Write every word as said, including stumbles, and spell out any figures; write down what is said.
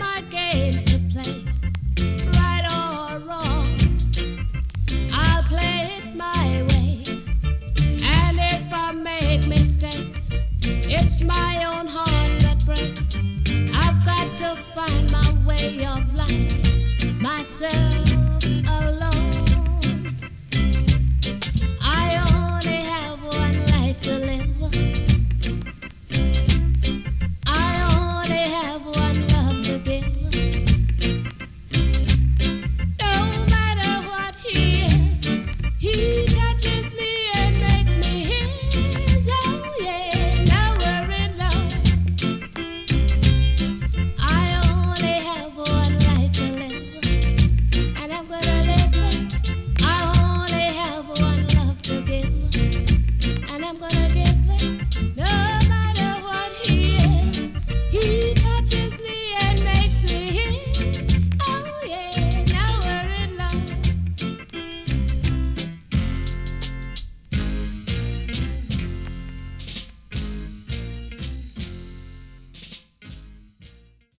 my game to play, right or wrong. I'll play it my way, and if I make mistakes, it's my own heart that breaks. I've got to find my way of life.